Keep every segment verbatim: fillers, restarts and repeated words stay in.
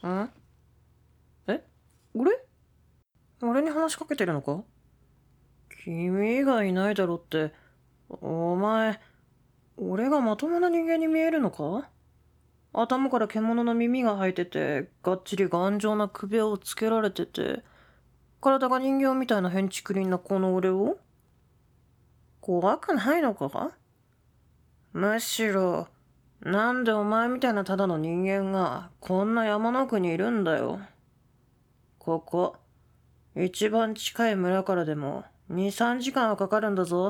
んえ俺俺に話しかけてるのか？君以外いないだろって。お前、俺がまともな人間に見えるのか？頭から獣の耳が生えてて、がっちり頑丈な首輪をつけられてて、体が人形みたいなヘンチクリンなこの俺を怖くないのか？むしろ、なんでお前みたいなただの人間がこんな山の奥にいるんだよ。ここ、一番近い村からでもに、さんじかんはかかるんだぞ。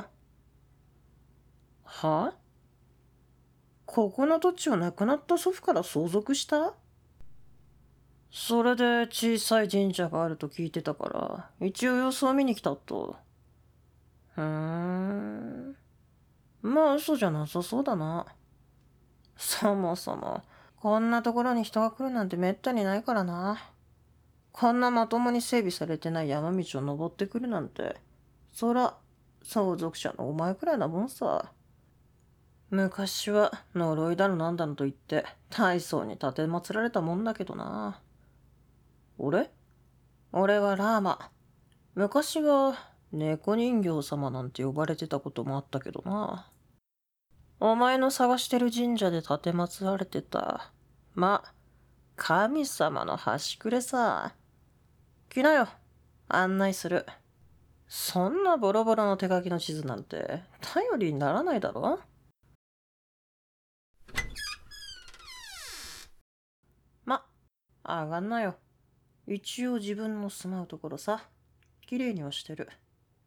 は？ここの土地を亡くなった祖父から相続した？それで小さい神社があると聞いてたから、一応様子を見に来たと。ふーん。まあ嘘じゃなさそうだな。そもそも、こんなところに人が来るなんてめったにないからな。こんなまともに整備されてない山道を登ってくるなんて、そら、相続者のお前くらいなもんさ。昔は呪いだのなんだのと言って大層に立て祀られたもんだけどな。俺俺はラーマ。昔は猫人形様なんて呼ばれてたこともあったけどな。お前の探してる神社で立て祀られてた。ま、神様の端くれさ。来なよ。案内する。そんなボロボロの手書きの地図なんて頼りにならないだろ？ま、上がんなよ。一応自分の住まうところさ。綺麗にはしてる。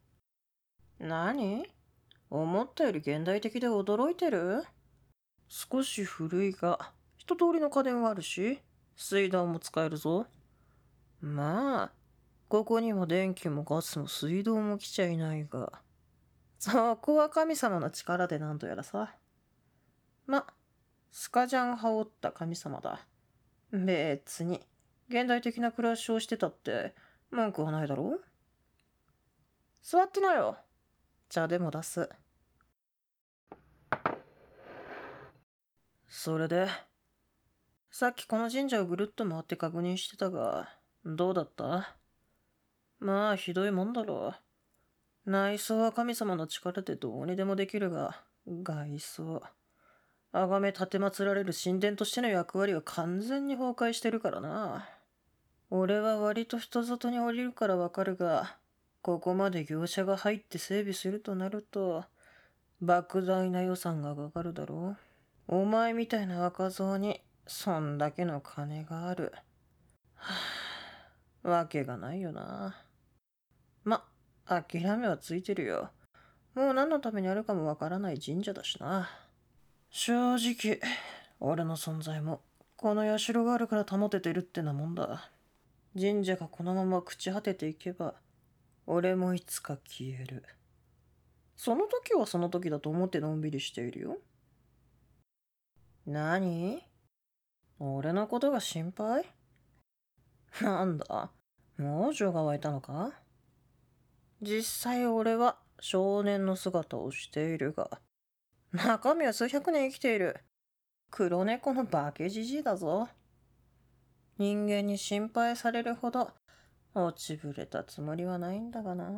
何？思ったより現代的で驚いてる？少し古いが、一通りの家電はあるし、水道も使えるぞ。まあ、ここにも電気もガスも水道も来ちゃいないが、そこは神様の力でなんとやらさ。ま、スカジャン羽織った神様だ。別に、現代的な暮らしをしてたって、文句はないだろ？座ってなよ。茶でも出す。それで、さっきこの神社をぐるっと回って確認してたが、どうだった？まあ、ひどいもんだろう。内装は神様の力でどうにでもできるが、外装。崇め奉られる神殿としての役割は完全に崩壊してるからな。俺は割と人里に降りるからわかるが、ここまで業者が入って整備するとなると、莫大な予算がかかるだろう。お前みたいな若造に、そんだけの金がある。はあ、わけがないよな。ま、諦めはついてるよ。もう何のためにあるかもわからない神社だしな。正直、俺の存在も、この社があるから保ててるってなもんだ。神社がこのまま朽ち果てていけば、俺もいつか消える。その時はその時だと思ってのんびりしているよ。何？俺のことが心配？なんだ、猛女が湧いたのか？実際俺は少年の姿をしているが、中身は数百年生きている黒猫の化けじじいだぞ。人間に心配されるほど落ちぶれたつもりはないんだがな。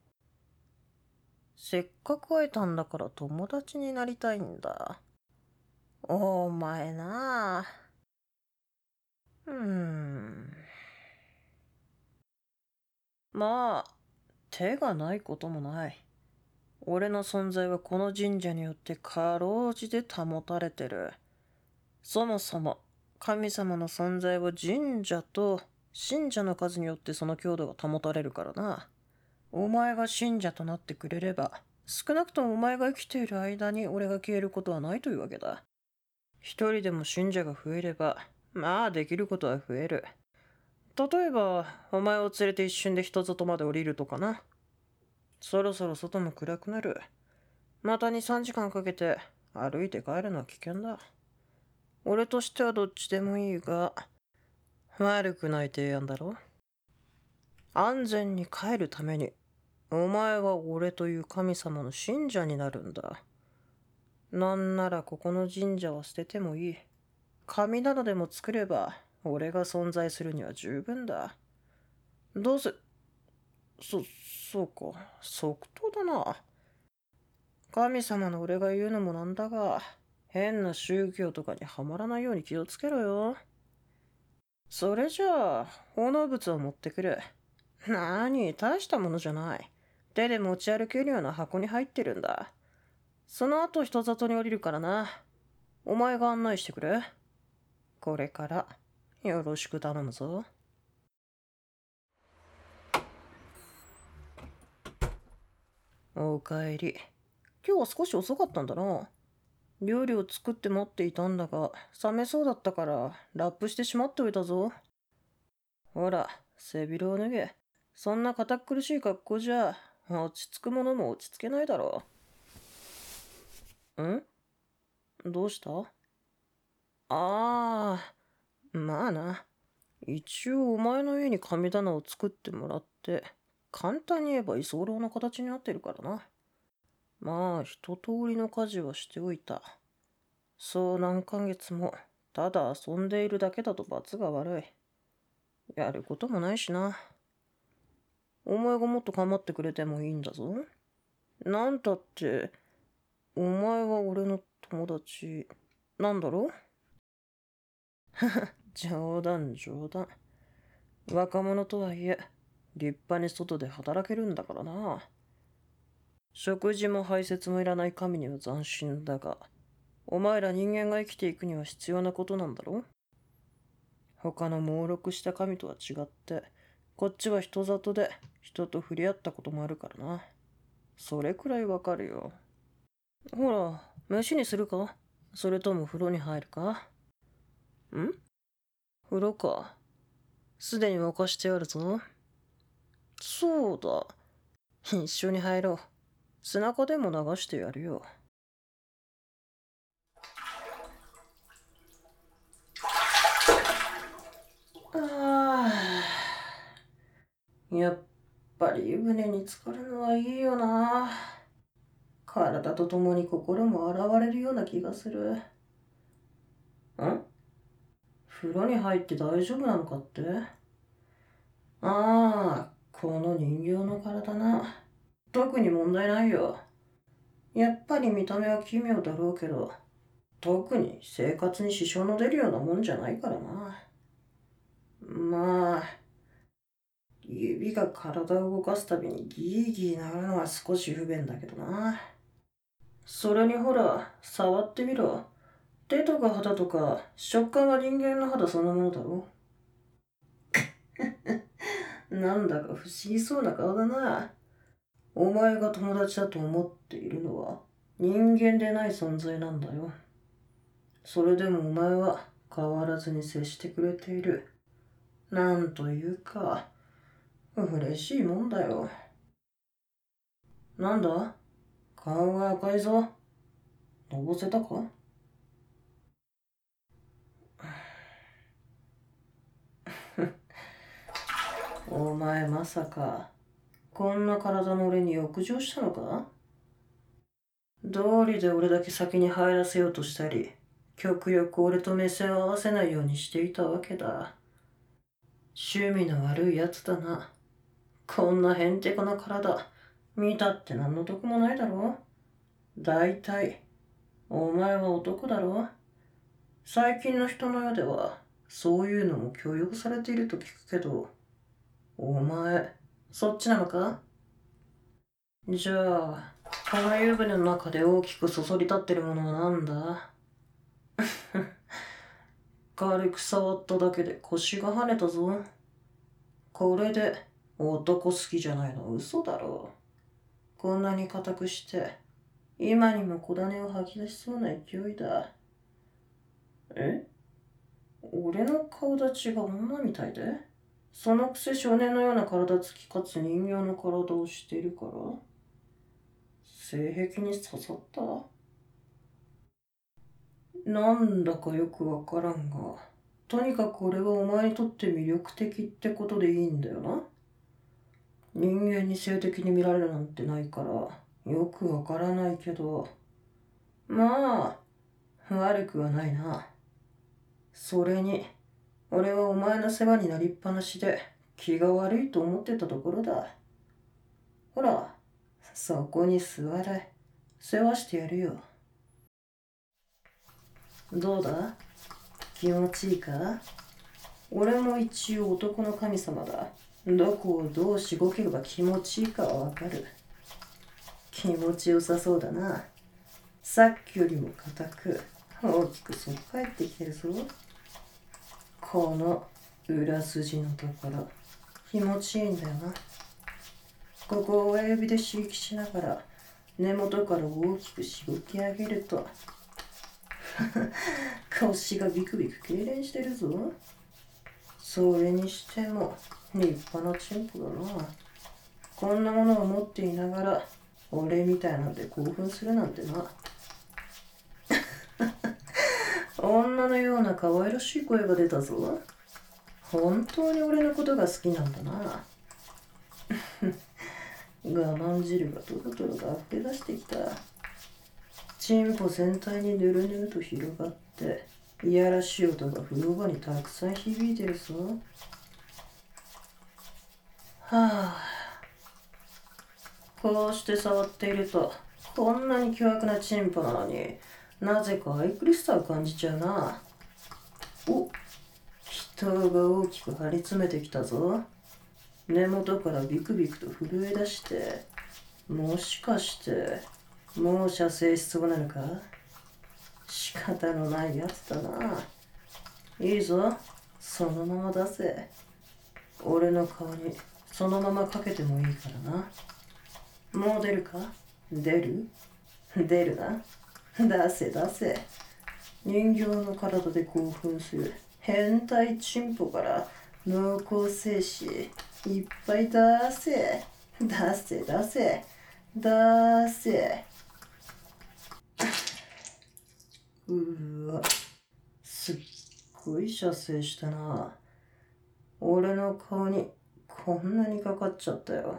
せっかく会えたんだから友達になりたいんだ。お前なあ。うーん。まあ、手がないこともない。俺の存在はこの神社によってかろうじて保たれてる。そもそも、神様の存在は神社と信者の数によってその強度が保たれるからな。お前が信者となってくれれば、少なくともお前が生きている間に俺が消えることはないというわけだ。一人でも信者が増えれば、まあできることは増える。例えば、お前を連れて一瞬で人里まで降りるとかな。そろそろ外も暗くなる。またに、さんじかんかけて歩いて帰るのは危険だ。俺としてはどっちでもいいが、悪くない提案だろ。安全に帰るために、お前は俺という神様の信者になるんだ。なんならここの神社は捨ててもいい。紙などでも作れば、 俺が存在するには十分だ。どうせ、そ、そうか、即答だな。神様の俺が言うのもなんだが、変な宗教とかにはまらないように気をつけろよ。それじゃあ、奉納物を持ってくる。なーに、大したものじゃない。手で持ち歩けるような箱に入ってるんだ。その後人里に降りるからな。お前が案内してくれ。これからよろしく頼むぞ。おかえり。今日は少し遅かったんだな。料理を作って待っていたんだが、冷めそうだったからラップしてしまっておいたぞ。ほら、背広を脱げ。そんな堅苦しい格好じゃ、落ち着くものも落ち着けないだろう。ん？どうした？ああ、まあな。一応お前の家に神棚を作ってもらって、簡単に言えば居候の形になってるからな。まあ、一通りの家事はしておいた。そう何ヶ月も、ただ遊んでいるだけだと罰が悪い。やることもないしな。お前がもっと構ってくれてもいいんだぞ。なんたって、お前は俺の友達、なんだろ？冗談冗談。若者とはいえ、立派に外で働けるんだからな。食事も排泄もいらない神には斬新だが、お前ら人間が生きていくには必要なことなんだろ？他の猛録した神とは違って、こっちは人里で人と触れ合ったこともあるからな。それくらいわかるよ。ほら、飯にするか？それとも風呂に入るか？ん？風呂か。すでに沸かしてあるぞ。そうだ。一緒に入ろう。背中でも流してやるよ。ああ、やっぱり湯船に浸かるのはいいよな。体とともに心も洗われるような気がする。ん？風呂に入って大丈夫なのかって？ああ、この人形の体な。特に問題ないよ。やっぱり見た目は奇妙だろうけど、特に生活に支障の出るようなもんじゃないからな。まあ、指が体を動かすたびにギーギー鳴るのは少し不便だけどな。それにほら、触ってみろ。手とか肌とか、食感は人間の肌そのものだろ。なんだか不思議そうな顔だな。お前が友達だと思っているのは、人間でない存在なんだよ。それでもお前は変わらずに接してくれている。なんというか、嬉しいもんだよ。なんだ？顔が赤いぞ。のぼせたか？お前まさか、こんな体の俺に浴場したのか？道理で俺だけ先に入らせようとしたり、極力俺と目線を合わせないようにしていたわけだ。趣味の悪いやつだな。こんなへんてこな体、見たって何の得もないだろ。だいたい、お前は男だろ。最近の人の世では、そういうのも許容されていると聞くけど、お前、そっちなのか？じゃあ、この湯船の中で大きくそそり立ってるものは何だ？軽く触っただけで腰が跳ねたぞ。これで男好きじゃないの嘘だろう。こんなに固くして、今にも小種を吐き出しそうな勢いだ。え？俺の顔立ちが女みたいで？そのくせ少年のような体つきかつ人形の体をしているから？性癖に刺さった？なんだかよくわからんが、とにかく俺はお前にとって魅力的ってことでいいんだよな。人間に性的に見られるなんてないから、よくわからないけど、まあ、悪くはないな。それに、 俺はお前の世話になりっぱなしで気が悪いと思ってたところだ。ほら、そこに座れ。世話してやるよ。どうだ、気持ちいいか？俺も一応男の神様だ。どこをどうしごければ気持ちいいかはわかる。気持ちよさそうだな。さっきよりも硬く、大きく反っ返ってきてるぞ。この裏筋のところ、気持ちいいんだよな。ここを親指で刺激しながら、根元から大きくしごき上げると、腰がビクビク痙攣してるぞ。それにしても立派なチンポだな。こんなものを持っていながら俺みたいなんで興奮するなんてな。女のような可愛らしい声が出たぞ。本当に俺のことが好きなんだな。我慢汁がトロトロと溢れ出してきた。チンポ全体にぬるぬると広がって、いやらしい音が風呂場にたくさん響いてるぞ。はあ、こうして触っていると、こんなに巨悪なチンポなのになぜか愛くるしさを感じちゃうな。お、人が大きく張り詰めてきたぞ。根元からビクビクと震え出して、もしかしてもう射精しそうなのか？仕方のないやつだな。いいぞ、そのまま出せ。俺の顔にそのままかけてもいいからな。もう出るか？出る？出るな。出せ出せ。人形の体で興奮する変態チンポから濃厚精子いっぱい出せ。出せ出せ。出せ。うーわ、すっごい射精したな。俺の顔にこんなにかかっちゃったよ。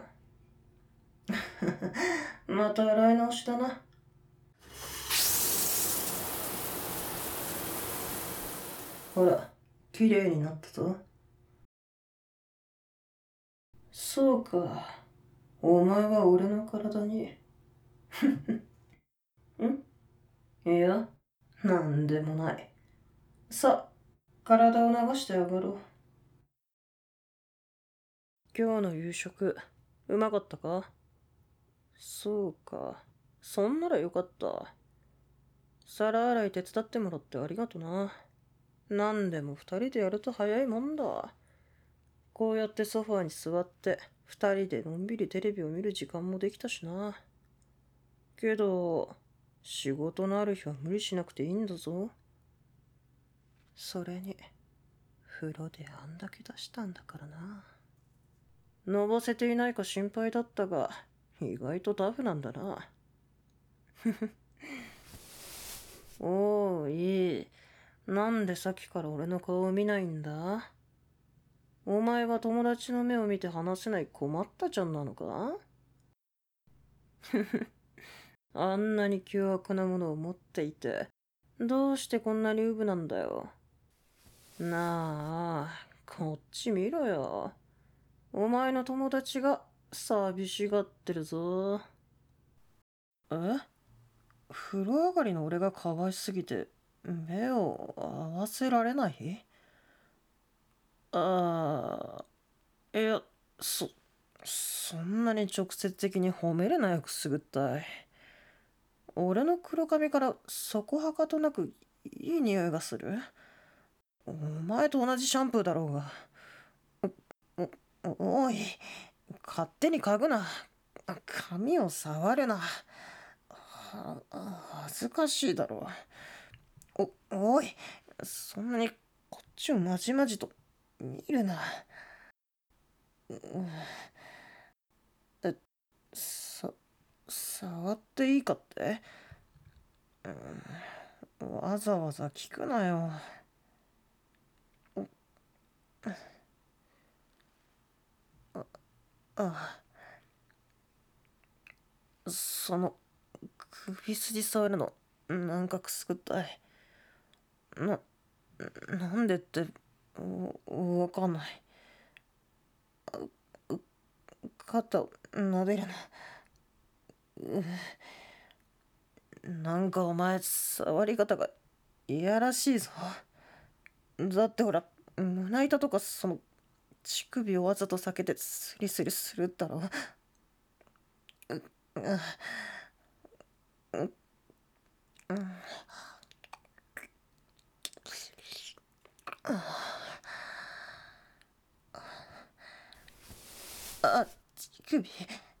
また洗い直しだな。ほら、綺麗になったぞ。そうか、お前は俺の体に。ん？いや、なんでもない。さ、体を流してあがろう。今日の夕食、うまかったか？そうか、そんならよかった。皿洗い手伝ってもらってありがとな。なんでも二人でやると早いもんだ。こうやってソファーに座って二人でのんびりテレビを見る時間もできたしな。けど、仕事のある日は無理しなくていいんだぞ。それに、風呂であんだけ出したんだからな。のぼせていないか心配だったが、意外とタフなんだな。おお、いい。なんでさっきから俺の顔を見ないんだ？お前は友達の目を見て話せない困ったちゃんなのか？あんなに凶悪なものを持っていて、どうしてこんなにウブなんだよ。なあ、こっち見ろよ。お前の友達が寂しがってるぞ。え？風呂上がりの俺が可愛すぎて目を合わせられない？ああ、いや、そ、そんなに直接的に褒めれないくすぐったい。俺の黒髪からそこはかとなくいい匂いがする。お前と同じシャンプーだろうが。お、おい、勝手に嗅ぐな。髪を触るな。は、恥ずかしいだろう。お、おい、そんなにこっちをまじまじと見るな。うん、え、さ、触っていいかって？うん、わざわざ聞くなよ。あ、あ、その、首筋触るの、なんかくすぐったい。な、なんでっておわかんない。う肩撫でるな。なんかお前触り方がいやらしいぞ。だってほら、胸板とかその乳首をわざと避けてスリスリするだろ。あ、乳首。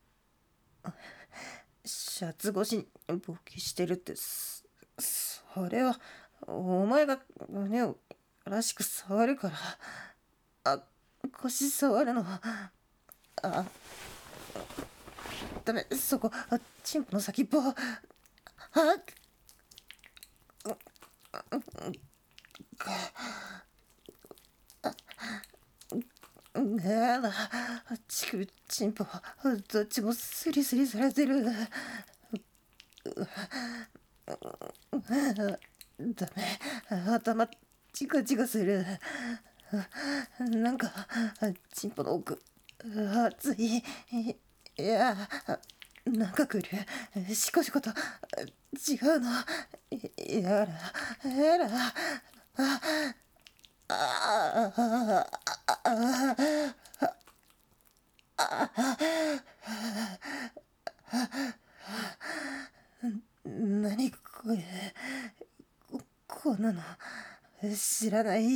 シャツ越しに勃起してるって、そそれはお前が胸をらしく触るから。あ、腰触るのは。あ、ダメ、そこ、あチンポの先っぽ。あ、やだ、乳首、チンポ、どっちもスリスリされてる。ダメ、頭チカチカする。なんかチンポの奥熱い。いや、なんか来る。シコシコと違うの。やらやら。あああ何これ、ここんなの知らない。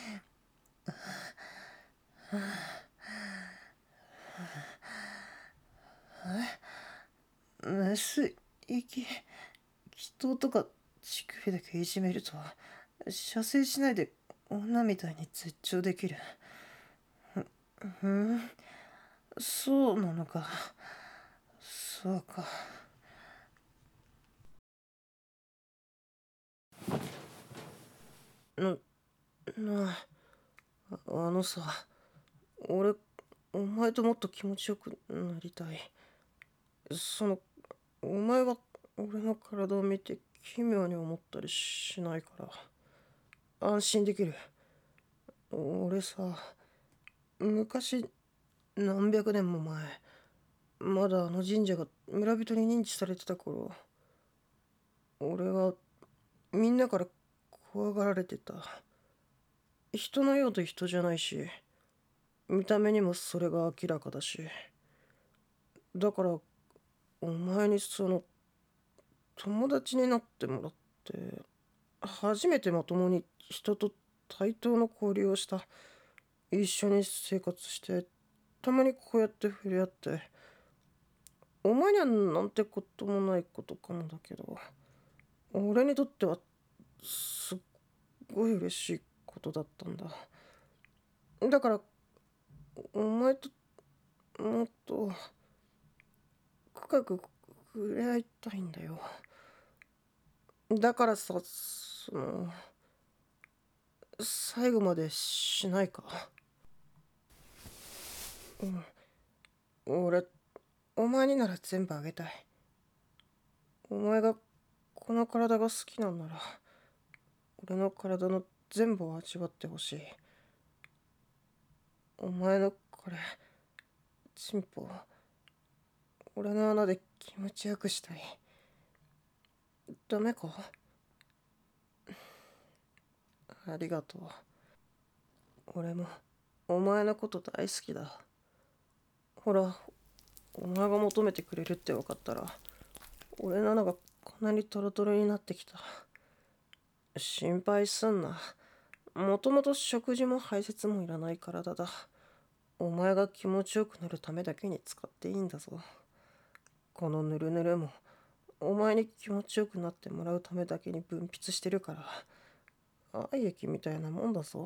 メス息、人とか乳首だけいじめると射精しないで女みたいに絶頂できる。ふん、そうなのか。そうか。な、なあ、あのさ、俺、お前ともっと気持ちよくなりたい。その、お前が俺の体を見て奇妙に思ったりしないから安心できる。俺さ、昔、何百年も前、まだあの神社が村人に認知されてた頃、俺はみんなから怖がられてた。人のようで人じゃないし、見た目にもそれが明らかだし、だからお前にその友達になってもらって、初めてまともに人と対等の交流をした。一緒に生活して、たまにこうやって触れ合って、お前にはなんてこともないことかもだけど、俺にとってはすっごい嬉しいことだったんだ。だからお前ともっと深く触れ合いたいんだよ。だからさ、その最後までしないか。うん、俺お前になら全部あげたい。お前がこの体が好きなんなら、俺の体の全部を味わってほしい。お前のこれ、チンポ、俺の穴で気持ちよくしたい。ダメか？ありがとう。俺もお前のこと大好きだ。ほら、お前が求めてくれるって分かったら、俺の穴がこんなにトロトロになってきた。心配すんな。もともと食事も排泄もいらない体だ。お前が気持ちよくなるためだけに使っていいんだぞ。このヌルヌルもお前に気持ちよくなってもらうためだけに分泌してるから、愛液みたいなもんだぞ。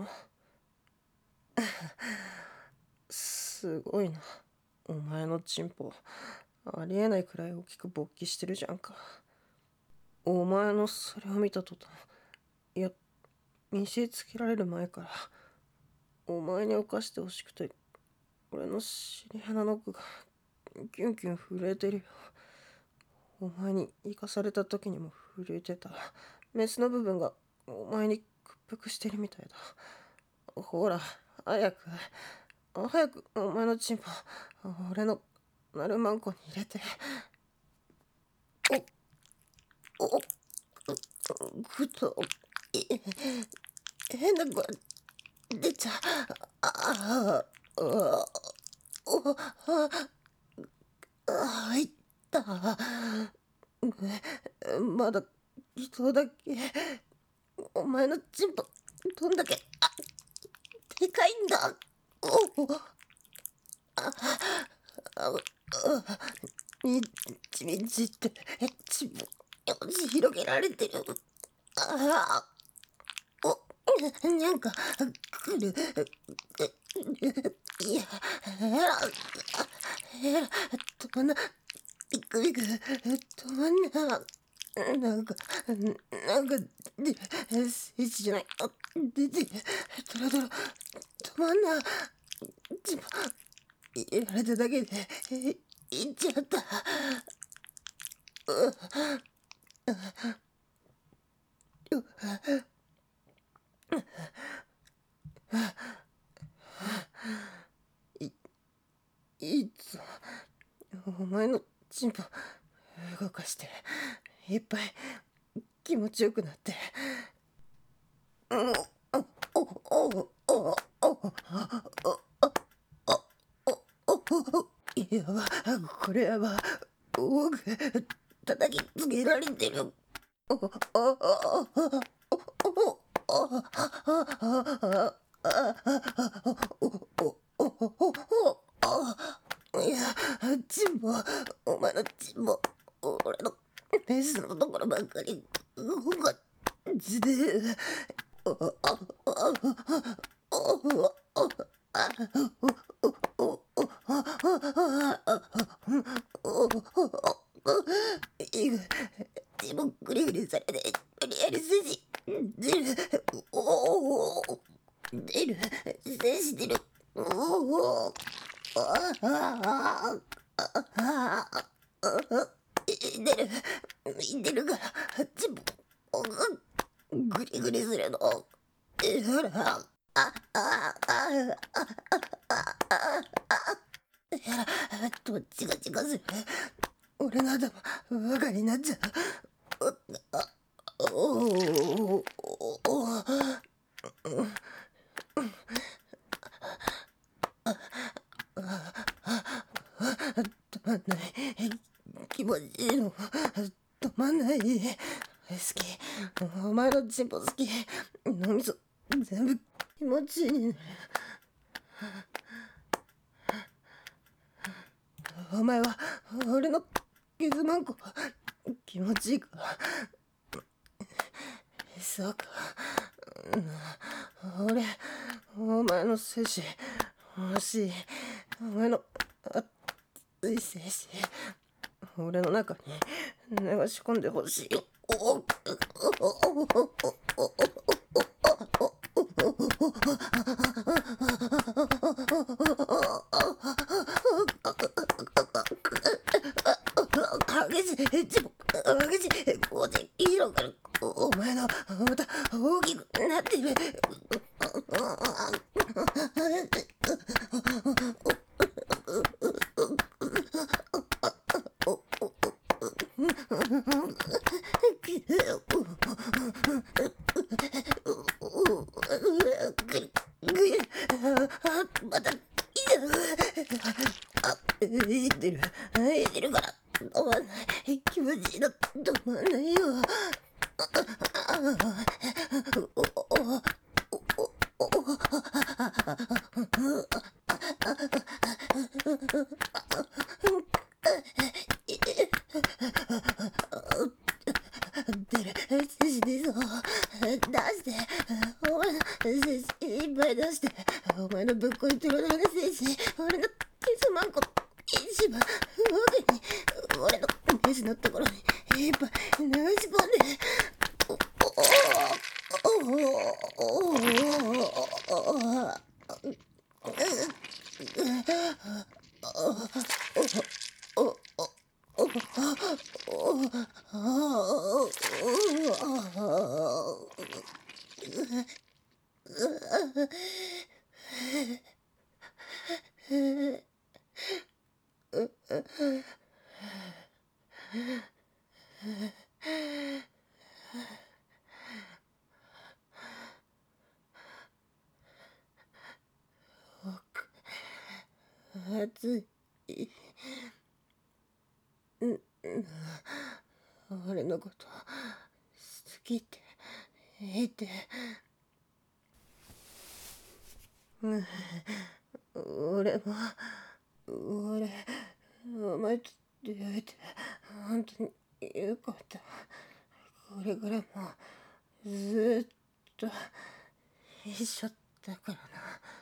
すごいな、お前のチンポ。ありえないくらい大きく勃起してるじゃんか。お前のそれを見た途端、いや、見せつけられる前から、お前に犯してほしくて、俺の尻鼻の奥がキュンキュン震えてるよ。お前に生かされた時にも震えてた。メスの部分がお前に屈服してるみたいだ。 ほら、早く、早くお前のチンポ、俺のナルマンコに入れて。お、お、ふと、変な声出ちゃう。ああ、ああ、あ、いった。まだ人だけ、お前のチンポ、どんだけ、あ、でかいんだ。おお、あ、あ、あ、みちみちって、チンポ、よじ広げられてる。ああ、お、なんか、来る。いや、へら、へら、止まんな、ビクビク、止まんな。なんか、なんか、で、聖地じゃない、あ、出て、ドロドロ、止まんな。ちも、入れられただけで、いっちゃった。う、う、い、いつも、お前のチンポ、動かして、いっぱい気持ちよくなって。うん、お、お、お、お、お、いやば、これやば、おぐ、叩きつけられてる。お、お、お、お、お、いや、チンボ、お前のチンボ、俺のメスのところばっかり動かして、お、お、お、お、いぐ、自分グリグリされて、無理やり精子、出る、おお、出る、精子出る、おお、ああ、ああ、出る、出るから、自分、グリグリするの、ほら、あ、あ、あ、あ、やら、どっちが近する。俺の頭、バカになっちゃう。おお、おお、止まんない。気持ちいいの。止まんない。好き。お前のチンポ好き。脳みそ、全部気持ちいい。お前は、俺のキスマンコ、気持ちいいか。そうか。俺、お前の精子、欲しい。お前の熱い精子、俺の中に流し込んでほしい。おお、激しい、ちも、激しい、こうで色が、お前の、また大きくなってる。また、いってる、いってるから、止まんない、気持ちいいの、止まんないよ。出る、精子出そう。出して、お前の精子いっぱい出して、お前のぶっこいてる俺の精子、俺のキスマンコ、一番奥に、俺のメスのところにいっぱい流し込んで、 暑い。うん俺のこと好きって言って。うん俺も俺お前と出会えて本当によかった。これからもずっと一緒だからな。